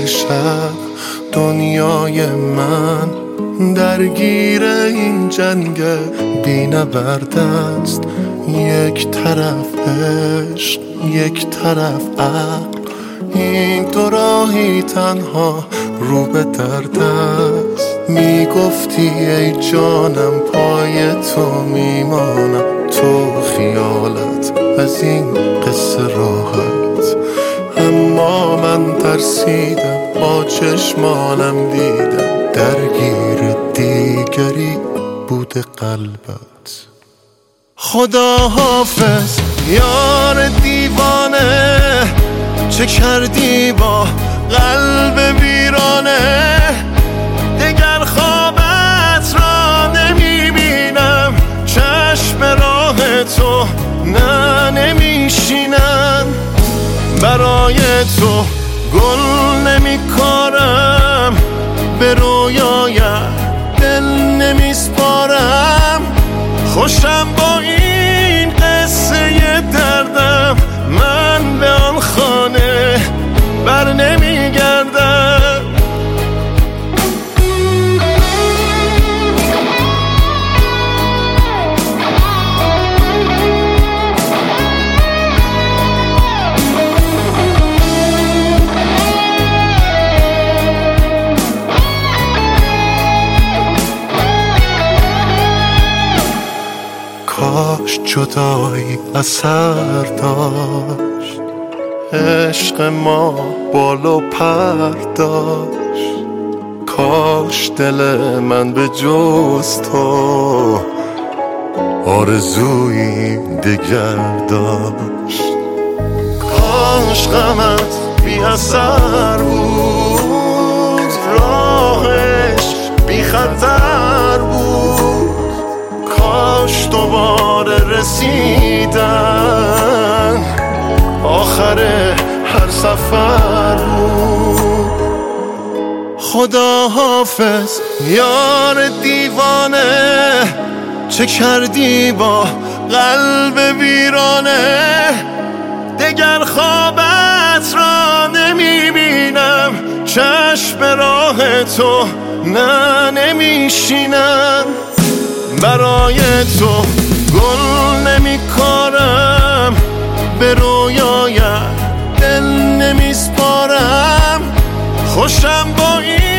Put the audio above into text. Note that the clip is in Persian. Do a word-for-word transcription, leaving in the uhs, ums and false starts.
شب دنیای من درگیر این جنگ بی نبرد است. یک طرف عشق یک طرف عقل، این دو راهی تنها رو به درد است. میگفتی ای جانم پای تو میمانم، تو خیالت از این قصه راحت. اما من ترسیدم، با چشمانم دیدم درگیر دیگری بوده قلبت. خدا حافظ یار دیوانه، چه کردی با قلب ویرانه؟ دگر خوابت را نمیبینم، چشم راه تو نه نمیشینن. برای تو گل نمیکارم، به رویایت دل نمیسپارم. خوشم با این قصه دردم، من به آن خانه بر نمیگردم. کاش جدایی اثر داشت، عشق ما بال و پر داشت. کاش دل من به جز تو آرزویی دگر داشت. کاش غمت بی اثر بود، راهش بی خطر بود. کاش دوباره رسیدن آخر هر سفر بود. خدا حافظ یار دیوانه، چه کردی با قلب ویرانه؟ دگر خوابت را نمیبینم، چشم راه تو نه نمیشینم. برای تو گل نمیکارم، به رویایت دل نمیسپارم. خوشم با این